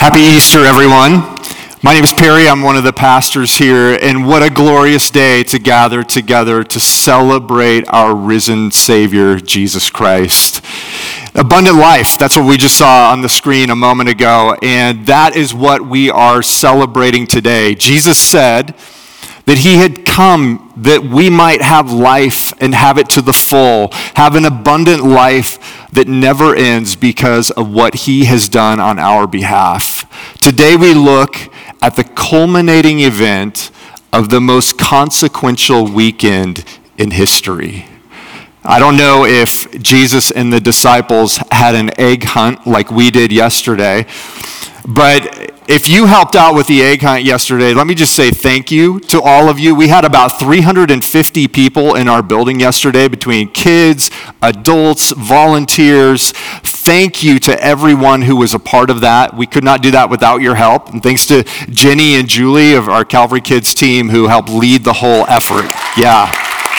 Happy Easter, everyone. My name is Perry. I'm one of the pastors here, and what a glorious day to gather together to celebrate our risen Savior, Jesus Christ. Abundant life, that's what we just saw on the screen a moment ago, and that is what we are celebrating today. Jesus said that he had come that we might have life and have it to the full, have an abundant life that never ends because of what he has done on our behalf. Today we look at the culminating event of the most consequential weekend in history. I don't know if Jesus and the disciples had an egg hunt like we did yesterday, but if you helped out with the egg hunt yesterday, let me just say thank you to all of you. We had about 350 people in our building yesterday between kids, adults, volunteers. Thank you to everyone who was a part of that. We could not do that without your help. And thanks to Jenny and Julie of our Calvary Kids team who helped lead the whole effort. Yeah.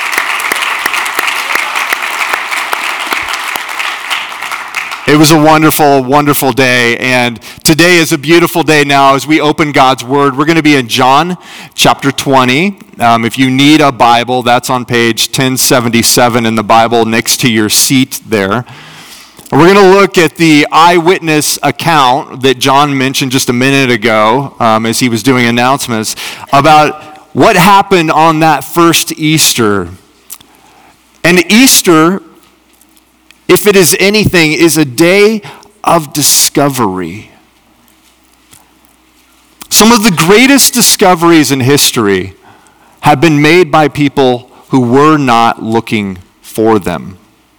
It was a wonderful, wonderful day, and today is a beautiful day now as we open God's Word. We're going to be in John chapter 20. If you need a Bible, that's on page 1077 in the Bible next to your seat there. We're going to look at the eyewitness account that John mentioned just a minute ago as he was doing announcements about what happened on that first Easter. And Easter, if it is anything, is a day of discovery. Some of the greatest discoveries in history have been made by people who were not looking for them.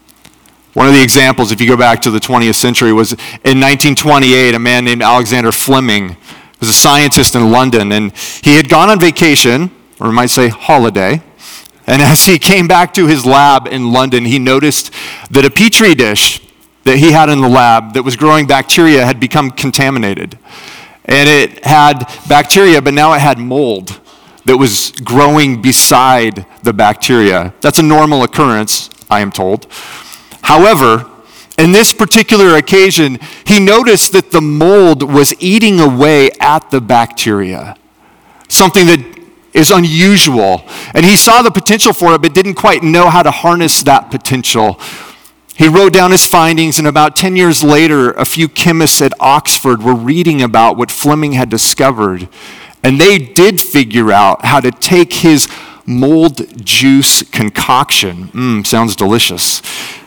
One of the examples, if you go back to the 20th century, was in 1928, a man named Alexander Fleming was a scientist in London, and he had gone on vacation, or we might say holiday. And as he came back to his lab in London, he noticed that a petri dish that he had in the lab that was growing bacteria had become contaminated. And it had bacteria, but now it had mold that was growing beside the bacteria. That's a normal occurrence, I am told. However, in this particular occasion, he noticed that the mold was eating away at the bacteria, something that is unusual. And he saw the potential for it, but didn't quite know how to harness that potential. He wrote down his findings, and about 10 years later, a few chemists at Oxford were reading about what Fleming had discovered. And they did figure out how to take his mold juice concoction, sounds delicious,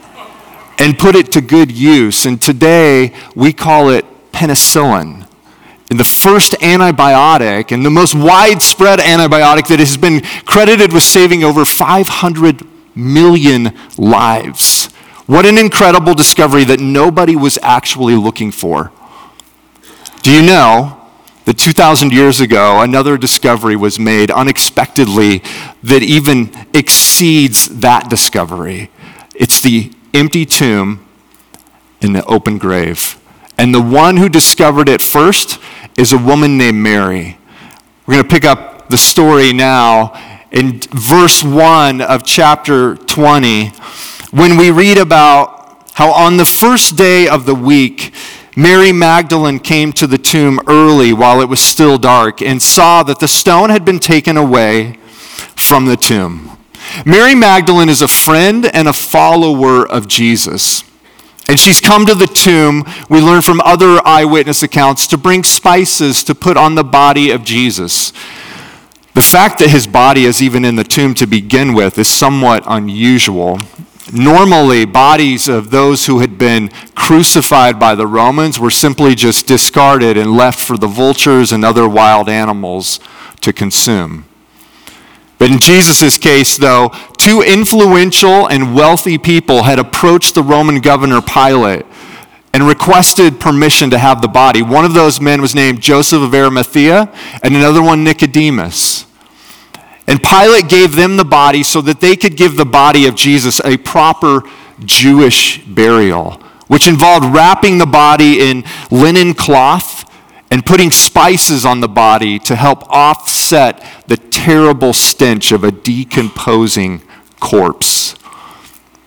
and put it to good use. And today, we call it penicillin. And the first antibiotic, and the most widespread antibiotic that has been credited with saving over 500 million lives. What an incredible discovery that nobody was actually looking for. Do you know that 2,000 years ago, another discovery was made unexpectedly that even exceeds that discovery? It's the empty tomb in the open grave. And the one who discovered it first is a woman named Mary. We're going to pick up the story now in verse 1 of chapter 20, when we read about how on the first day of the week, Mary Magdalene came to the tomb early while it was still dark and saw that the stone had been taken away from the tomb. Mary Magdalene is a friend and a follower of Jesus. And she's come to the tomb, we learn from other eyewitness accounts, to bring spices to put on the body of Jesus. The fact that his body is even in the tomb to begin with is somewhat unusual. Normally, bodies of those who had been crucified by the Romans were simply just discarded and left for the vultures and other wild animals to consume. But in Jesus' case, though, two influential and wealthy people had approached the Roman governor Pilate and requested permission to have the body. One of those men was named Joseph of Arimathea, and another one Nicodemus. And Pilate gave them the body so that they could give the body of Jesus a proper Jewish burial, which involved wrapping the body in linen cloth and putting spices on the body to help offset the terrible stench of a decomposing corpse.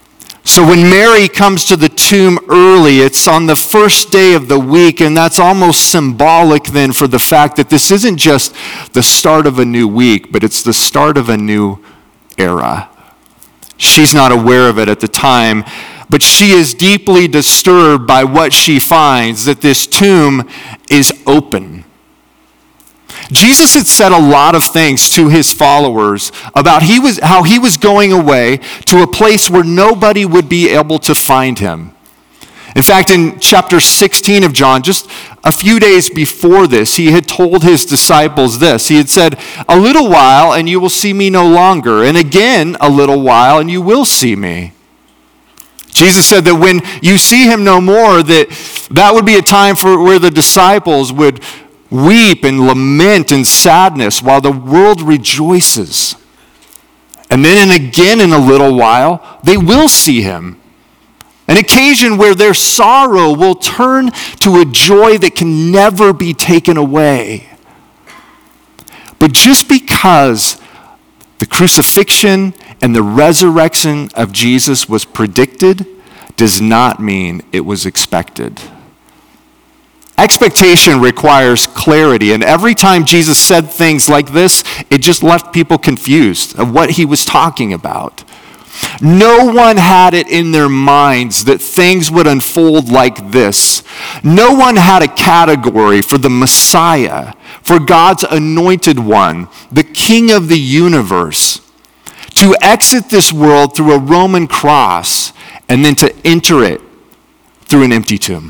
So when Mary comes to the tomb early, it's on the first day of the week, and that's almost symbolic then for the fact that this isn't just the start of a new week, but it's the start of a new era. She's not aware of it at the time, but she is deeply disturbed by what she finds, that this tomb is open. Jesus had said a lot of things to his followers about how he was going away to a place where nobody would be able to find him. In fact, in chapter 16 of John, just a few days before this, he had told his disciples this. He had said, "A little while and you will see me no longer, and again a little while and you will see me." Jesus said that when you see him no more, that would be a time where the disciples would weep and lament in sadness while the world rejoices. And then and again in a little while, they will see him. An occasion where their sorrow will turn to a joy that can never be taken away. But just because the crucifixion and the resurrection of Jesus was predicted does not mean it was expected. Expectation requires clarity, and every time Jesus said things like this, it just left people confused of what he was talking about. No one had it in their minds that things would unfold like this. No one had a category for the Messiah, for God's anointed one, the King of the universe, to exit this world through a Roman cross and then to enter it through an empty tomb.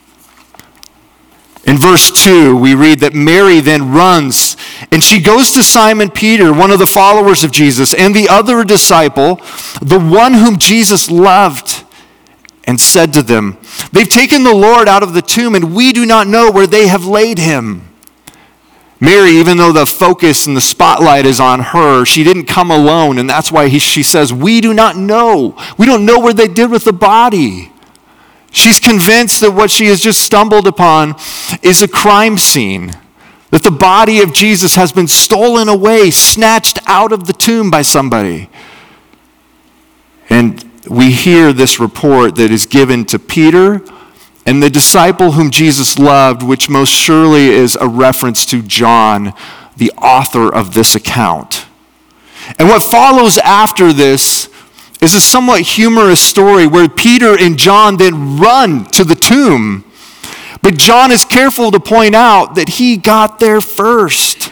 In verse 2, we read that Mary then runs and she goes to Simon Peter, one of the followers of Jesus, and the other disciple, the one whom Jesus loved, and said to them, "They've taken the Lord out of the tomb, and we do not know where they have laid him." Mary, even though the focus and the spotlight is on her, she didn't come alone, and that's why she says, "We do not know. We don't know where they did with the body." She's convinced that what she has just stumbled upon is a crime scene, that the body of Jesus has been stolen away, snatched out of the tomb by somebody. And we hear this report that is given to Peter and the disciple whom Jesus loved, which most surely is a reference to John, the author of this account. And what follows after this is a somewhat humorous story where Peter and John then run to the tomb. But John is careful to point out that he got there first.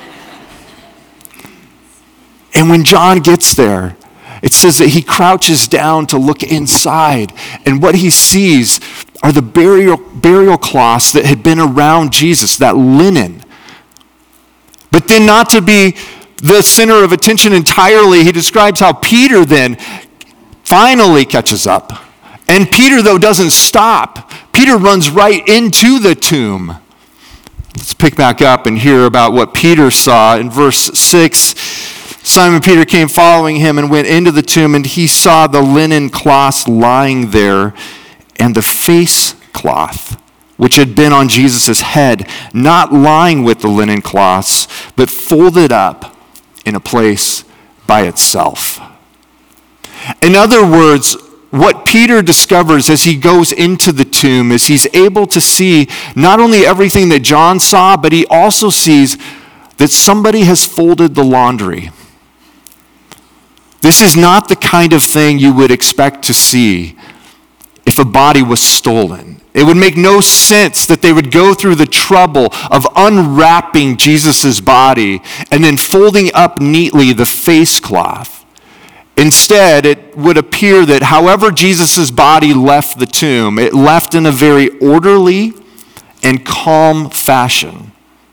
And when John gets there, it says that he crouches down to look inside. And what he sees are the burial cloths that had been around Jesus, that linen. But then, not to be the center of attention entirely, he describes how Peter then finally catches up. And Peter, though, doesn't stop. Peter runs right into the tomb. Let's pick back up and hear about what Peter saw. In verse 6, Simon Peter came following him and went into the tomb, and he saw the linen cloths lying there, and the face cloth which had been on Jesus' head, not lying with the linen cloths, but folded up in a place by itself. In other words, what Peter discovers as he goes into the tomb is he's able to see not only everything that John saw, but he also sees that somebody has folded the laundry. This is not the kind of thing you would expect to see if a body was stolen. It would make no sense that they would go through the trouble of unwrapping Jesus' body and then folding up neatly the face cloth. Instead, it would appear that however Jesus' body left the tomb, it left in a very orderly and calm fashion.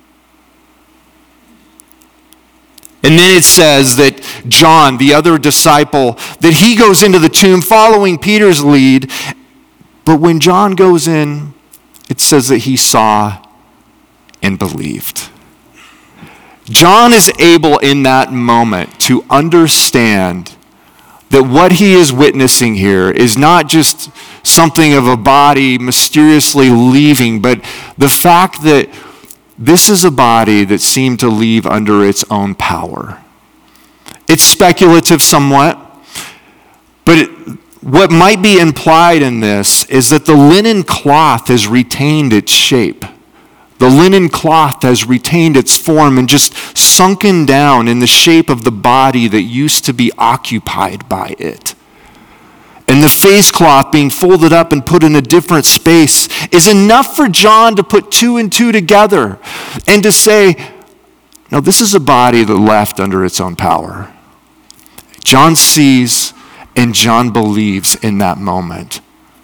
And then it says that John, the other disciple, that he goes into the tomb following Peter's lead. But when John goes in, it says that he saw and believed. John is able in that moment to understand that what he is witnessing here is not just something of a body mysteriously leaving, but the fact that this is a body that seemed to leave under its own power. It's speculative somewhat, but what might be implied in this is that the linen cloth has retained its shape. The linen cloth has retained its form and just sunken down in the shape of the body that used to be occupied by it. And the face cloth being folded up and put in a different space is enough for John to put two and two together and to say, no, this is a body that left under its own power. John sees and John believes in that moment.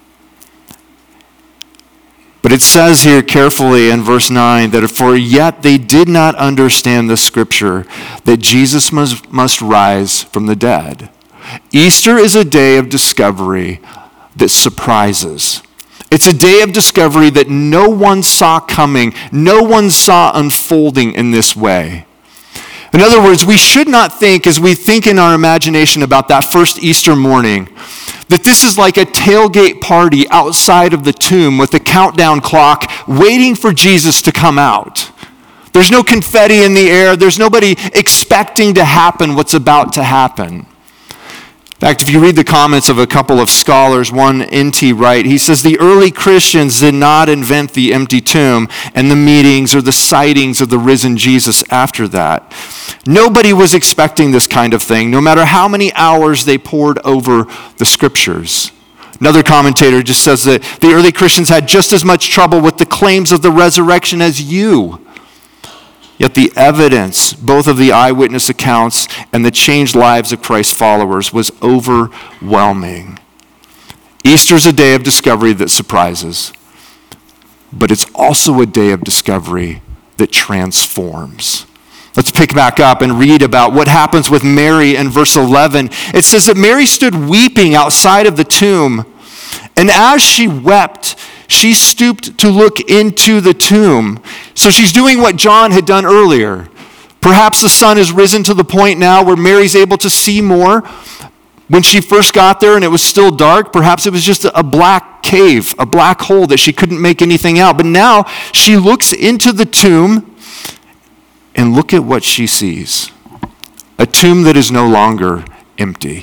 But it says here carefully in verse 9 that for yet they did not understand the scripture that Jesus must rise from the dead. Easter is a day of discovery that surprises. It's a day of discovery that no one saw coming, no one saw unfolding in this way. In other words, we should not think, as we think in our imagination about that first Easter morning, that this is like a tailgate party outside of the tomb with a countdown clock waiting for Jesus to come out. There's no confetti in the air. There's nobody expecting to happen what's about to happen. In fact, if you read the comments of a couple of scholars, one N.T. Wright, he says the early Christians did not invent the empty tomb and the meetings or the sightings of the risen Jesus after that. Nobody was expecting this kind of thing, no matter how many hours they poured over the scriptures. Another commentator just says that the early Christians had just as much trouble with the claims of the resurrection as you. Yet the evidence, both of the eyewitness accounts and the changed lives of Christ's followers, was overwhelming. Easter's a day of discovery that surprises, but it's also a day of discovery that transforms. Let's pick back up and read about what happens with Mary in verse 11. It says that Mary stood weeping outside of the tomb, and as she wept, she stooped to look into the tomb. So she's doing what John had done earlier. Perhaps the sun has risen to the point now where Mary's able to see more. When she first got there and it was still dark, perhaps it was just a black cave, a black hole that she couldn't make anything out. But now she looks into the tomb and look at what she sees. A tomb that is no longer empty.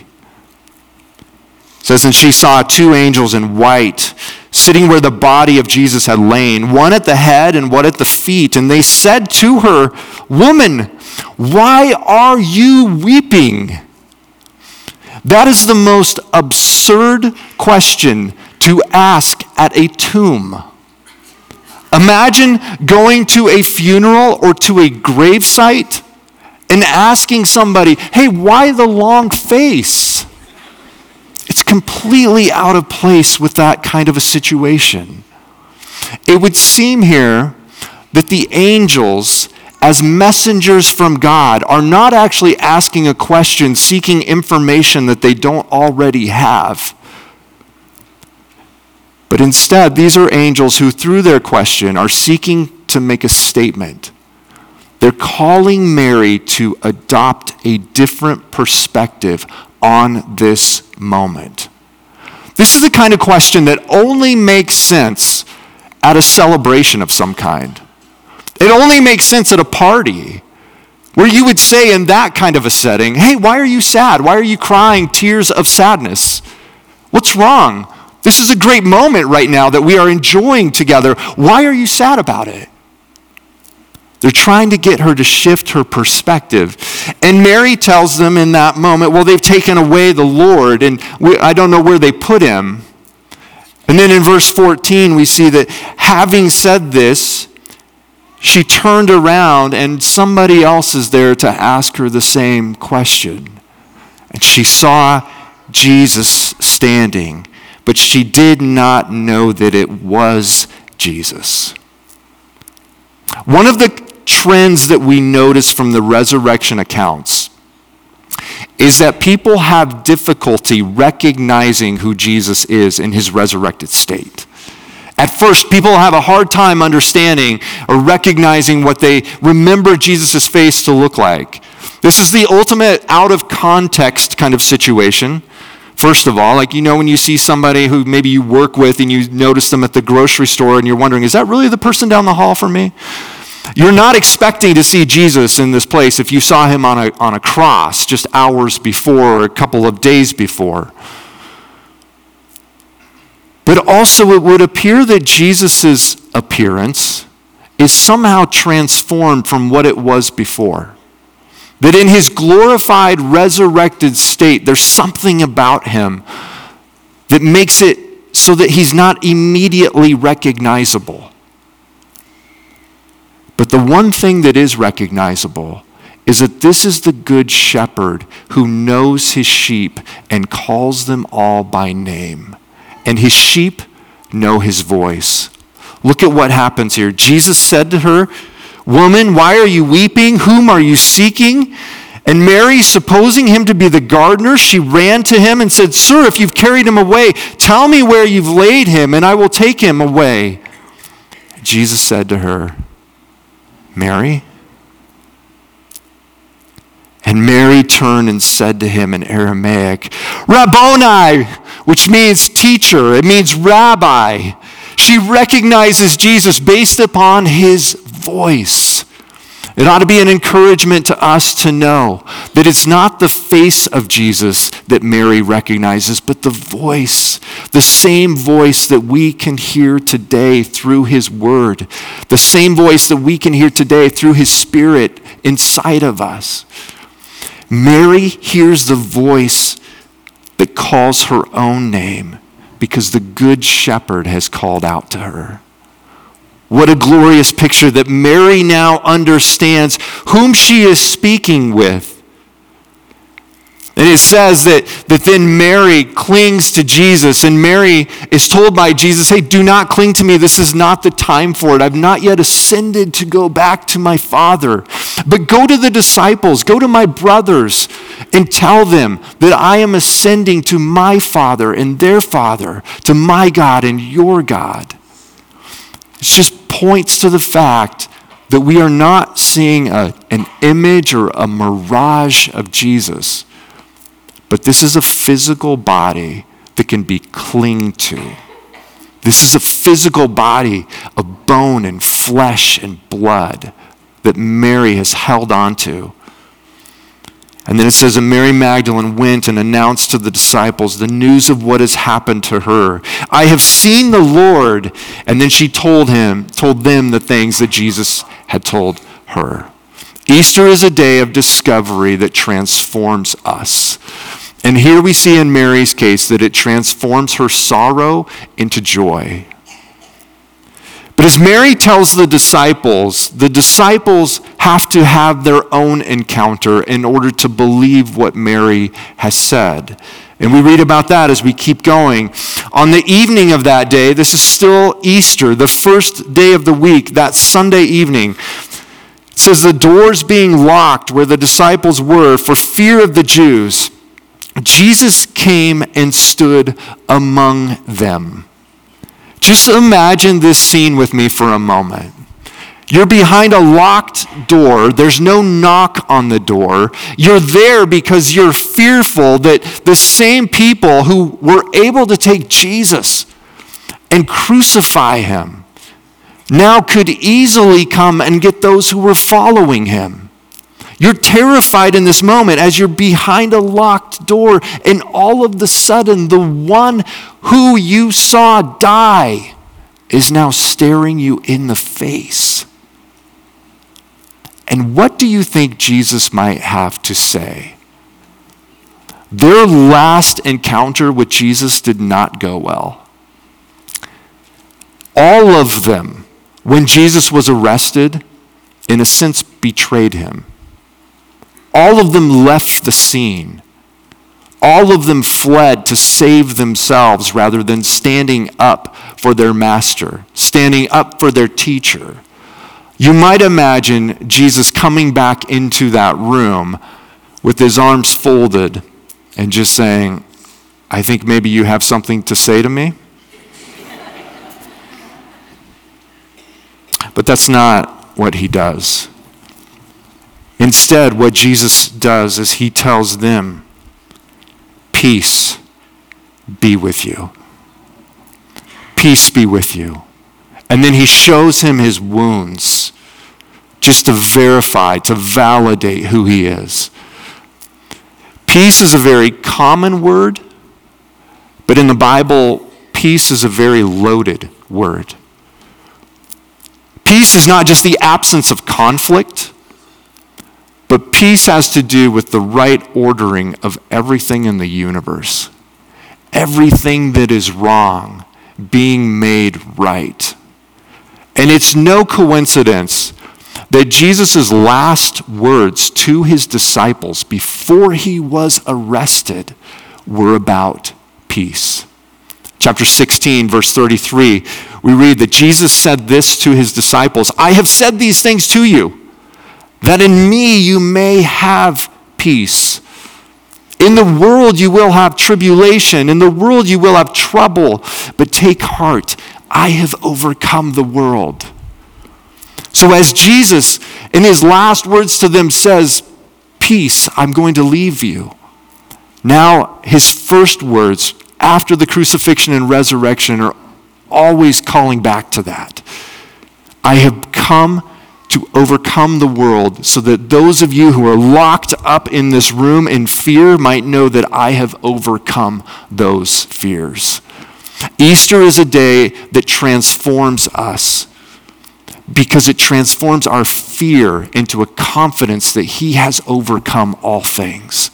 It says, and she saw two angels in white sitting where the body of Jesus had lain, one at the head and one at the feet. And they said to her, "Woman, why are you weeping?" That is the most absurd question to ask at a tomb. Imagine going to a funeral or to a gravesite and asking somebody, "Hey, why the long face?" It's completely out of place with that kind of a situation. It would seem here that the angels, as messengers from God, are not actually asking a question, seeking information that they don't already have. But instead, these are angels who, through their question, are seeking to make a statement. They're calling Mary to adopt a different perspective on this moment. This is the kind of question that only makes sense at a celebration of some kind. It only makes sense at a party where you would say in that kind of a setting, "Hey, why are you sad? Why are you crying tears of sadness? What's wrong? This is a great moment right now that we are enjoying together. Why are you sad about it?" They're trying to get her to shift her perspective. And Mary tells them in that moment, well, they've taken away the Lord, and I don't know where they put him. And then in verse 14, we see that having said this, she turned around and somebody else is there to ask her the same question. And she saw Jesus standing, but she did not know that it was Jesus. One of the trends that we notice from the resurrection accounts is that people have difficulty recognizing who Jesus is in his resurrected state. At first, people have a hard time understanding or recognizing what they remember Jesus' face to look like. This is the ultimate out of context kind of situation. First of all, like, you know, when you see somebody who maybe you work with and you notice them at the grocery store and you're wondering, is that really the person down the hall from me? You're not expecting to see Jesus in this place if you saw him on a cross just hours before or a couple of days before. But also it would appear that Jesus' appearance is somehow transformed from what it was before. That in his glorified, resurrected state, there's something about him that makes it so that he's not immediately recognizable. But the one thing that is recognizable is that this is the good shepherd who knows his sheep and calls them all by name. And his sheep know his voice. Look at what happens here. Jesus said to her, "Woman, why are you weeping? Whom are you seeking?" And Mary, supposing him to be the gardener, she ran to him and said, "Sir, if you've carried him away, tell me where you've laid him, and I will take him away." Jesus said to her, "Mary?" And Mary turned and said to him in Aramaic, "Rabboni," which means teacher. It means rabbi. She recognizes Jesus based upon his voice. It ought to be an encouragement to us to know that it's not the face of Jesus that Mary recognizes, but the voice, the same voice that we can hear today through his word, the same voice that we can hear today through his Spirit inside of us. Mary hears the voice that calls her own name because the good shepherd has called out to her. What a glorious picture that Mary now understands whom she is speaking with. And it says that then Mary clings to Jesus, and Mary is told by Jesus, "Hey, do not cling to me. This is not the time for it. I've not yet ascended to go back to my Father. But go to the disciples, go to my brothers, and tell them that I am ascending to my Father and their Father, to my God and your God." It just points to the fact that we are not seeing an image or a mirage of Jesus, but this is a physical body that can be clinged to. This is a physical body of bone and flesh and blood that Mary has held on to. And then it says, and Mary Magdalene went and announced to the disciples the news of what has happened to her. "I have seen the Lord." And then she told them the things that Jesus had told her. Easter is a day of discovery that transforms us. And here we see in Mary's case that it transforms her sorrow into joy. But as Mary tells the disciples have to have their own encounter in order to believe what Mary has said. And we read about that as we keep going. On the evening of that day, this is still Easter, the first day of the week, that Sunday evening, it says the doors being locked where the disciples were for fear of the Jews, Jesus came and stood among them. Just imagine this scene with me for a moment. You're behind a locked door. There's no knock on the door. You're there because you're fearful that the same people who were able to take Jesus and crucify him now could easily come and get those who were following him. You're terrified in this moment as you're behind a locked door, and all of the sudden, the one who you saw die is now staring you in the face. And what do you think Jesus might have to say? Their last encounter with Jesus did not go well. All of them, when Jesus was arrested, in a sense betrayed him. All of them left the scene. All of them fled to save themselves rather than standing up for their master, standing up for their teacher. You might imagine Jesus coming back into that room with his arms folded and just saying, "I think maybe you have something to say to me." But that's not what he does. Instead, what Jesus does is he tells them, "Peace be with you. Peace be with you." And then he shows him his wounds just to verify, to validate who he is. Peace is a very common word, but in the Bible, peace is a very loaded word. Peace is not just the absence of conflict, but peace has to do with the right ordering of everything in the universe. Everything that is wrong being made right. And it's no coincidence that Jesus' last words to his disciples before he was arrested were about peace. Chapter 16, verse 33, we read that Jesus said this to his disciples, "I have said these things to you, that in me you may have peace. In the world you will have tribulation. In the world you will have trouble. But take heart, I have overcome the world." So as Jesus, in his last words to them, says, "Peace, I'm going to leave you," now his first words after the crucifixion and resurrection are always calling back to that. "I have come to overcome the world so that those of you who are locked up in this room in fear might know that I have overcome those fears." Easter is a day that transforms us because it transforms our fear into a confidence that he has overcome all things.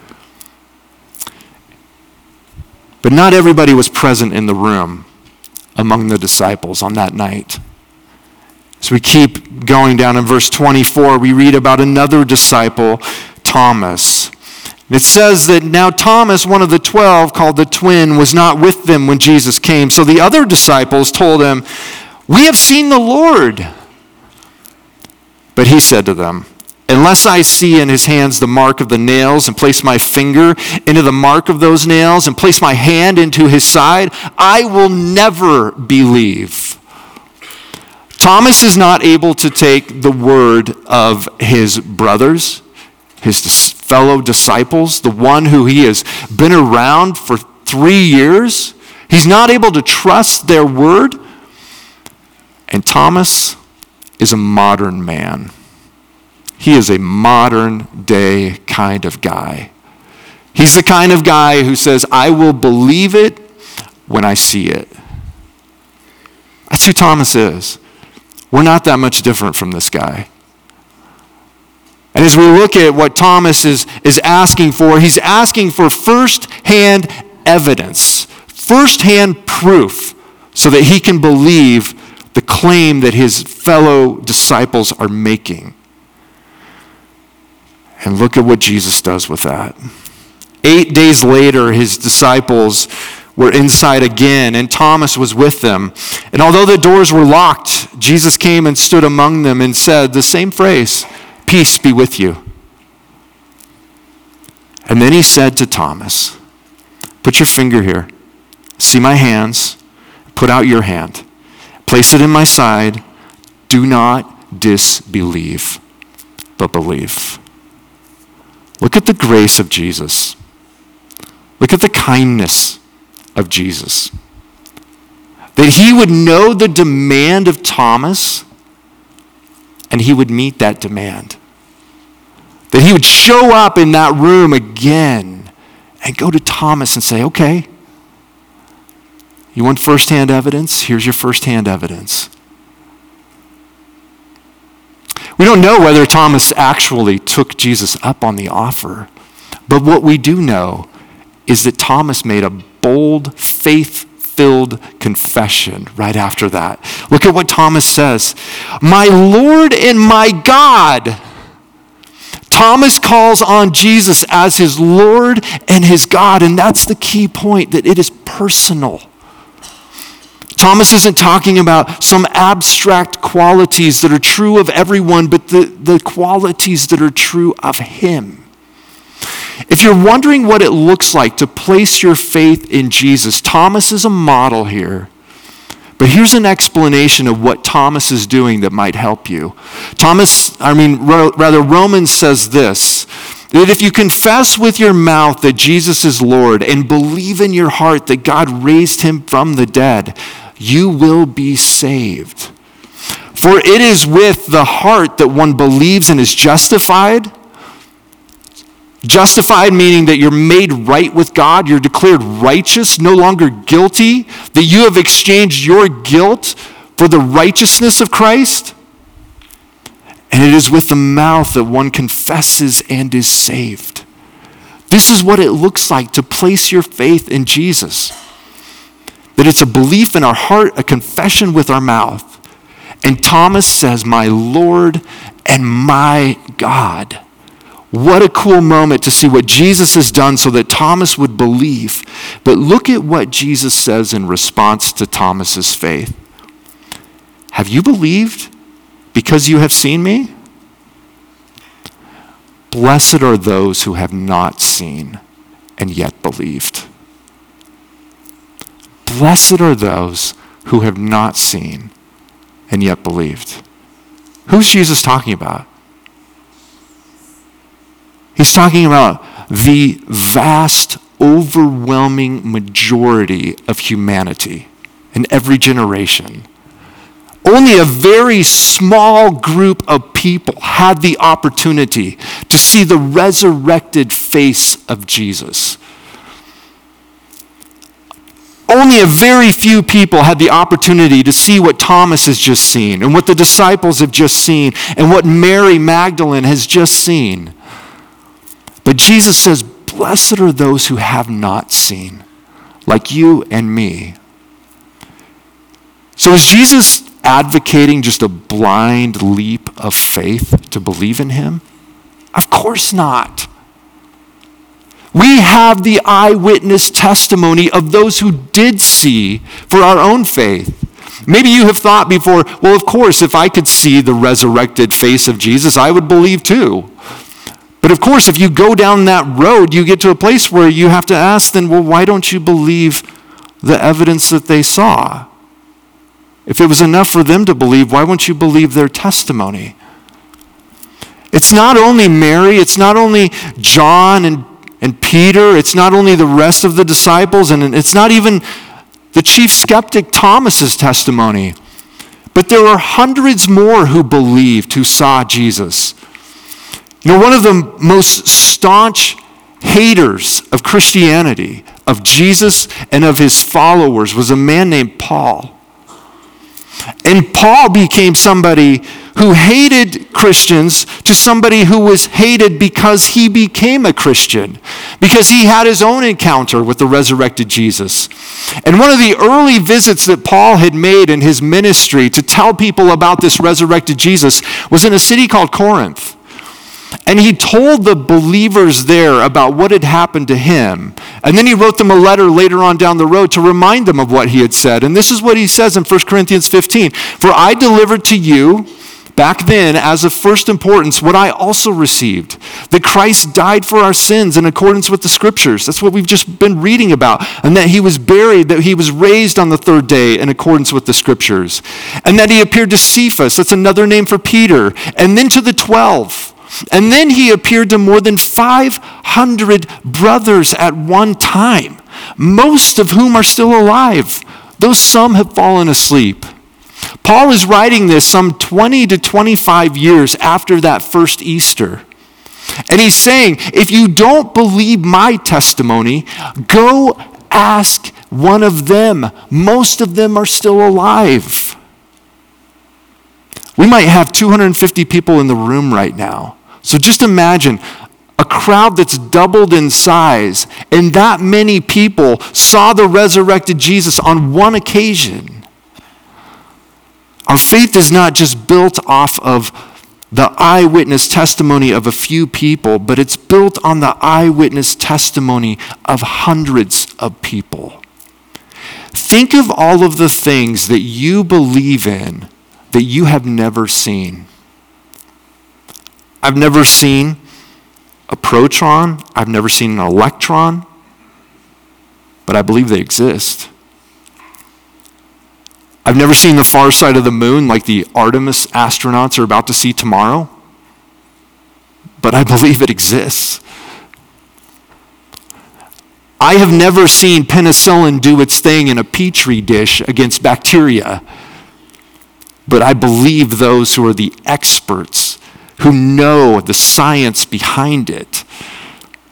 But not everybody was present in the room among the disciples on that night. So we keep going down in verse 24, we read about another disciple, Thomas. It says that now Thomas, one of the 12, called the twin, was not with them when Jesus came. So the other disciples told him, "We have seen the Lord." But he said to them, "Unless I see in his hands the mark of the nails and place my finger into the mark of those nails and place my hand into his side, I will never believe." Thomas is not able to take the word of his brothers, his fellow disciples, the one who he has been around for 3 years. He's not able to trust their word. And Thomas is a modern man. He is a modern day kind of guy. He's the kind of guy who says, "I will believe it when I see it." That's who Thomas is. We're not that much different from this guy. And as we look at what Thomas is asking for, he's asking for first-hand evidence, first-hand proof, so that he can believe the claim that his fellow disciples are making. And look at what Jesus does with that. 8 days later, his disciples were inside again, and Thomas was with them. And although the doors were locked, Jesus came and stood among them and said the same phrase, "Peace be with you." And then he said to Thomas, "Put your finger here. See my hands. Put out your hand. Place it in my side. Do not disbelieve, but believe." Look at the grace of Jesus. Look at the kindness of Jesus. That he would know the demand of Thomas, and he would meet that demand. That he would show up in that room again and go to Thomas and say, "Okay, you want firsthand evidence? Here's your firsthand evidence." We don't know whether Thomas actually took Jesus up on the offer, but what we do know is that Thomas made a bold, faith-filled confession right after that. Look at what Thomas says, "My Lord and my God." Thomas calls on Jesus as his Lord and his God, and that's the key point, that it is personal. Thomas isn't talking about some abstract qualities that are true of everyone, but the qualities that are true of him. If you're wondering what it looks like to place your faith in Jesus, Thomas is a model here. But here's an explanation of what Thomas is doing that might help you. Romans says this, that if you confess with your mouth that Jesus is Lord and believe in your heart that God raised him from the dead, you will be saved. For it is with the heart that one believes and is justified. Justified meaning that you're made right with God, you're declared righteous, no longer guilty, that you have exchanged your guilt for the righteousness of Christ. And it is with the mouth that one confesses and is saved. This is what it looks like to place your faith in Jesus. That it's a belief in our heart, a confession with our mouth. And Thomas says, "My Lord and my God." What a cool moment to see what Jesus has done so that Thomas would believe. But look at what Jesus says in response to Thomas's faith. "Have you believed because you have seen me? Blessed are those who have not seen and yet believed." Blessed are those who have not seen and yet believed. Who's Jesus talking about? He's talking about the vast, overwhelming majority of humanity in every generation. Only a very small group of people had the opportunity to see the resurrected face of Jesus. Only a very few people had the opportunity to see what Thomas has just seen and what the disciples have just seen and what Mary Magdalene has just seen. But Jesus says, blessed are those who have not seen, like you and me. So is Jesus advocating just a blind leap of faith to believe in him? Of course not. We have the eyewitness testimony of those who did see for our own faith. Maybe you have thought before, well, of course, if I could see the resurrected face of Jesus, I would believe too. But of course, if you go down that road, you get to a place where you have to ask then, well, why don't you believe the evidence that they saw? If it was enough for them to believe, why won't you believe their testimony? It's not only Mary, it's not only John and Peter, it's not only the rest of the disciples, and it's not even the chief skeptic Thomas's testimony, but there are hundreds more who believed, who saw Jesus. You know, one of the most staunch haters of Christianity, of Jesus and of his followers, was a man named Paul. And Paul became somebody who hated Christians to somebody who was hated because he became a Christian, because he had his own encounter with the resurrected Jesus. And one of the early visits that Paul had made in his ministry to tell people about this resurrected Jesus was in a city called Corinth. And he told the believers there about what had happened to him. And then he wrote them a letter later on down the road to remind them of what he had said. And this is what he says in 1 Corinthians 15. "For I delivered to you back then as of first importance what I also received, that Christ died for our sins in accordance with the scriptures." That's what we've just been reading about. "And that he was buried, that he was raised on the third day in accordance with the scriptures. And that he appeared to Cephas," that's another name for Peter, "and then to the 12. And then he appeared to more than 500 brothers at one time, most of whom are still alive, though some have fallen asleep." Paul is writing this some 20 to 25 years after that first Easter. And he's saying, if you don't believe my testimony, go ask one of them. Most of them are still alive. We might have 250 people in the room right now. So just imagine a crowd that's doubled in size, and that many people saw the resurrected Jesus on one occasion. Our faith is not just built off of the eyewitness testimony of a few people, but it's built on the eyewitness testimony of hundreds of people. Think of all of the things that you believe in that you have never seen. I've never seen a proton. I've never seen an electron. But I believe they exist. I've never seen the far side of the moon like the Artemis astronauts are about to see tomorrow. But I believe it exists. I have never seen penicillin do its thing in a petri dish against bacteria. But I believe those who are the experts, who know the science behind it.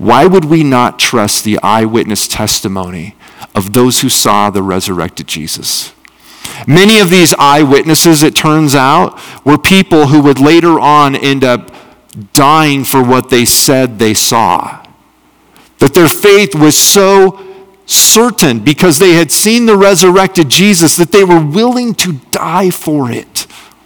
why would we not trust the eyewitness testimony of those who saw the resurrected Jesus? Many of these eyewitnesses, it turns out, were people who would later on end up dying for what they said they saw. That their faith was so certain because they had seen the resurrected Jesus that they were willing to die for it.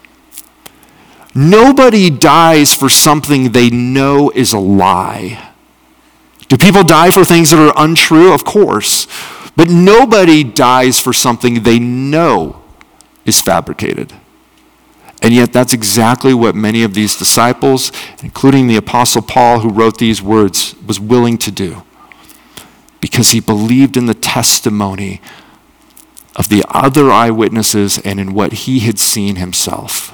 Nobody dies for something they know is a lie. Do people die for things that are untrue? Of course. But nobody dies for something they know is fabricated. And yet that's exactly what many of these disciples, including the Apostle Paul who wrote these words, was willing to do. Because he believed in the testimony of the other eyewitnesses and in what he had seen himself.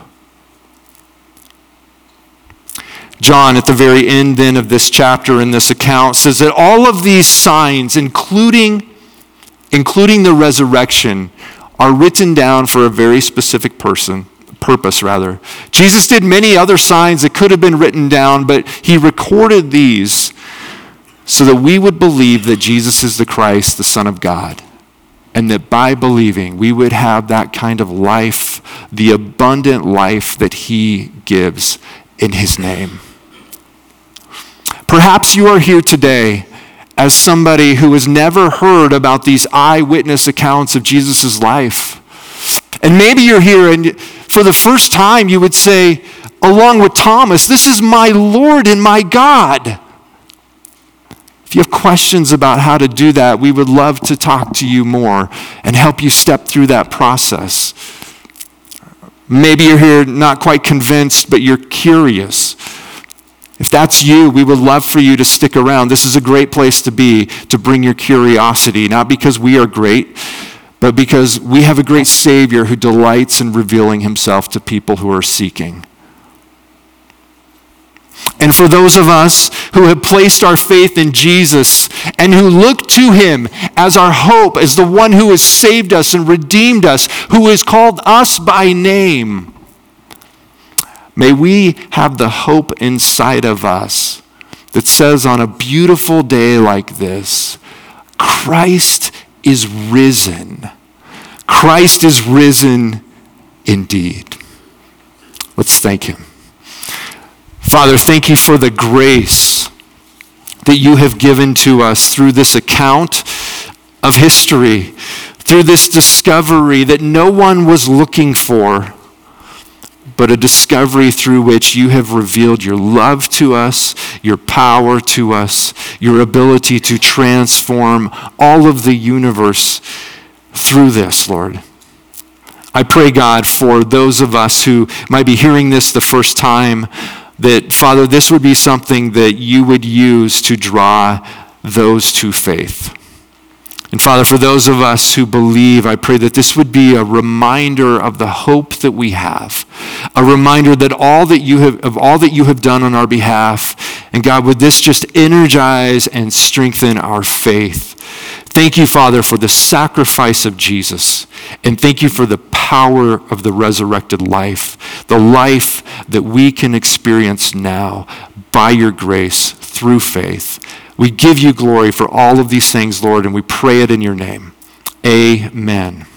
John, at the very end then of this chapter in this account, says that all of these signs, including the resurrection, are written down for a very specific purpose. Jesus did many other signs that could have been written down, but he recorded these so that we would believe that Jesus is the Christ, the Son of God, and that by believing we would have that kind of life, the abundant life that he gives in his name. Perhaps you are here today as somebody who has never heard about these eyewitness accounts of Jesus' life. And maybe you're here and for the first time you would say, along with Thomas, "This is my Lord and my God." If you have questions about how to do that, we would love to talk to you more and help you step through that process. Maybe you're here not quite convinced, but you're curious. If that's you, we would love for you to stick around. This is a great place to be, to bring your curiosity, not because we are great, but because we have a great Savior who delights in revealing himself to people who are seeking. And for those of us who have placed our faith in Jesus and who look to him as our hope, as the one who has saved us and redeemed us, who has called us by name, may we have the hope inside of us that says on a beautiful day like this, Christ is risen. Christ is risen indeed. Let's thank him. Father, thank you for the grace that you have given to us through this account of history, through this discovery that no one was looking for, but a discovery through which you have revealed your love to us, your power to us, your ability to transform all of the universe through this, Lord. I pray, God, for those of us who might be hearing this the first time, that, Father, this would be something that you would use to draw those to faith. And Father, for those of us who believe, I pray that this would be a reminder of the hope that we have, a reminder that all that you have done on our behalf, and God, would this just energize and strengthen our faith. Thank you, Father, for the sacrifice of Jesus, and thank you for the power of the resurrected life, the life that we can experience now by your grace through faith. We give you glory for all of these things, Lord, and we pray it in your name. Amen.